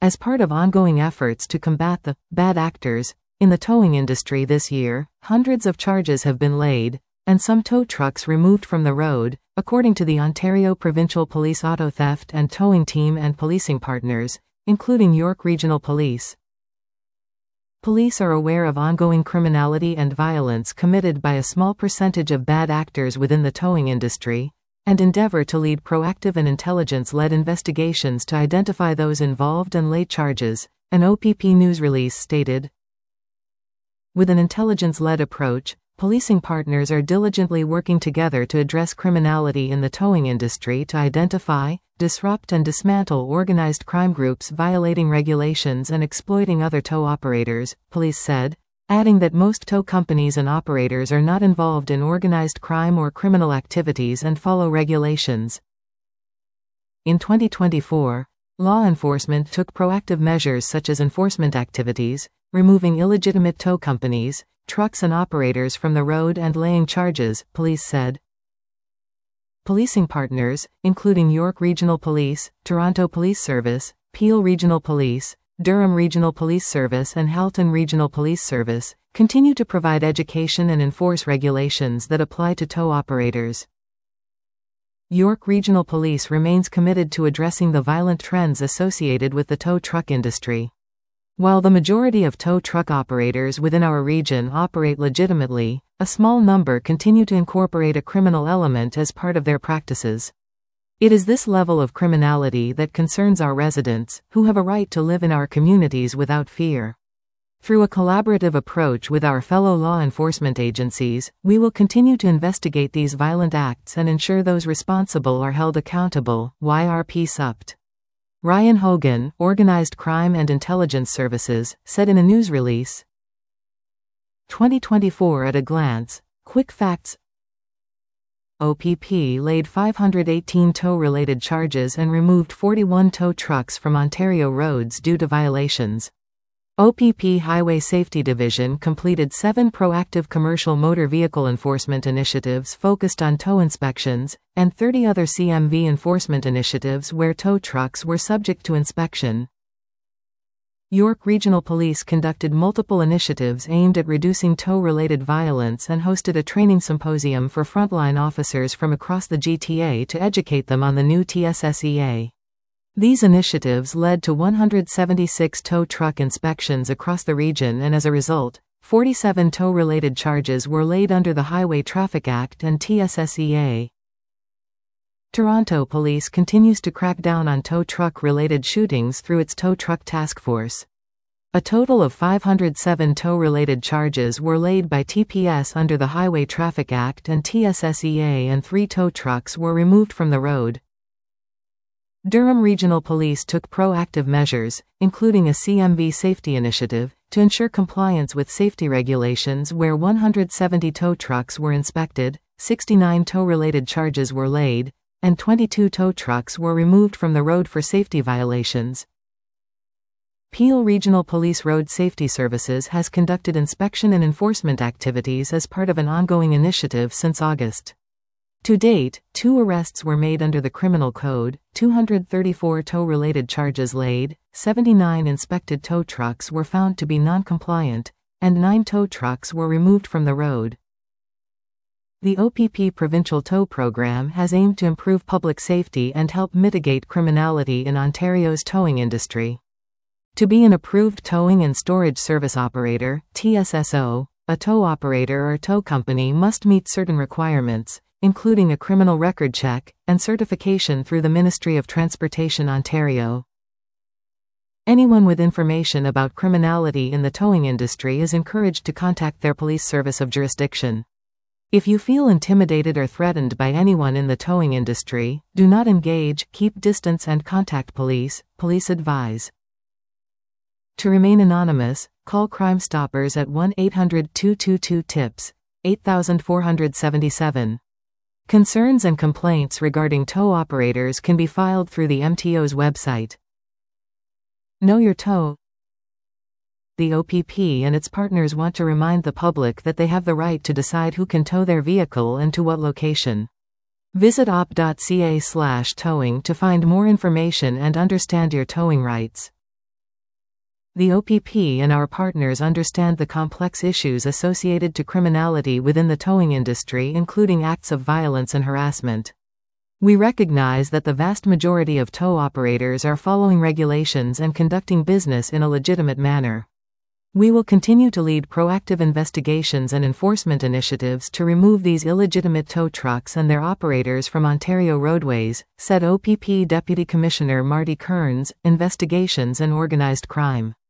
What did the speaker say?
As part of ongoing efforts to combat the bad actors in the towing industry this year, hundreds of charges have been laid, and some tow trucks removed from the road, according to the Ontario Provincial Police Auto Theft and Towing Team and policing partners, including York Regional Police. Police are aware of ongoing criminality and violence committed by a small percentage of bad actors within the towing industry, and endeavor to lead proactive and intelligence-led investigations to identify those involved and lay charges, an OPP news release stated. With an intelligence-led approach, policing partners are diligently working together to address criminality in the towing industry to identify, disrupt and dismantle organized crime groups violating regulations and exploiting other tow operators, police said, adding that most tow companies and operators are not involved in organized crime or criminal activities and follow regulations. In 2024, law enforcement took proactive measures such as enforcement activities, removing illegitimate tow companies, trucks and operators from the road and laying charges, police said. Policing partners, including York Regional Police, Toronto Police Service, Peel Regional Police, Durham Regional Police Service and Halton Regional Police Service, continue to provide education and enforce regulations that apply to tow operators. York Regional Police remains committed to addressing the violent trends associated with the tow truck industry. While the majority of tow truck operators within our region operate legitimately, a small number continue to incorporate a criminal element as part of their practices. It is this level of criminality that concerns our residents, who have a right to live in our communities without fear. Through a collaborative approach with our fellow law enforcement agencies, we will continue to investigate these violent acts and ensure those responsible are held accountable, YRP Supt. Ryan Hogan, Organized Crime and Intelligence Services, said in a news release. 2024 at a glance, quick facts. OPP laid 518 tow-related charges and removed 41 tow trucks from Ontario roads due to violations. OPP Highway Safety Division completed 7 proactive commercial motor vehicle enforcement initiatives focused on tow inspections, and 30 other CMV enforcement initiatives where tow trucks were subject to inspection. York Regional Police conducted multiple initiatives aimed at reducing tow-related violence and hosted a training symposium for frontline officers from across the GTA to educate them on the new TSSEA. These initiatives led to 176 tow truck inspections across the region, and as a result, 47 tow-related charges were laid under the Highway Traffic Act and TSSEA. Toronto Police continues to crack down on tow truck-related shootings through its Tow Truck Task Force. A total of 507 tow-related charges were laid by TPS under the Highway Traffic Act and TSSEA, and 3 tow trucks were removed from the road. Durham Regional Police took proactive measures, including a CMV safety initiative, to ensure compliance with safety regulations where 170 tow trucks were inspected, 69 tow-related charges were laid, and 22 tow trucks were removed from the road for safety violations. Peel Regional Police Road Safety Services has conducted inspection and enforcement activities as part of an ongoing initiative since August. To date, 2 arrests were made under the Criminal Code, 234 tow-related charges laid, 79 inspected tow trucks were found to be non-compliant, and 9 tow trucks were removed from the road. The OPP Provincial Tow Program has aimed to improve public safety and help mitigate criminality in Ontario's towing industry. To be an approved towing and storage service operator, TSSO, a tow operator or tow company must meet certain requirements, including a criminal record check, and certification through the Ministry of Transportation Ontario. Anyone with information about criminality in the towing industry is encouraged to contact their police service of jurisdiction. If you feel intimidated or threatened by anyone in the towing industry, do not engage, keep distance and contact police, police advise. To remain anonymous, call Crime Stoppers at 1-800-222-TIPS, 8477. Concerns and complaints regarding tow operators can be filed through the MTO's website. Know your tow. The OPP and its partners want to remind the public that they have the right to decide who can tow their vehicle and to what location. Visit op.ca/towing to find more information and understand your towing rights. The OPP and our partners understand the complex issues associated to criminality within the towing industry, including acts of violence and harassment. We recognize that the vast majority of tow operators are following regulations and conducting business in a legitimate manner. We will continue to lead proactive investigations and enforcement initiatives to remove these illegitimate tow trucks and their operators from Ontario roadways, said OPP Deputy Commissioner Marty Kearns, Investigations and Organized Crime.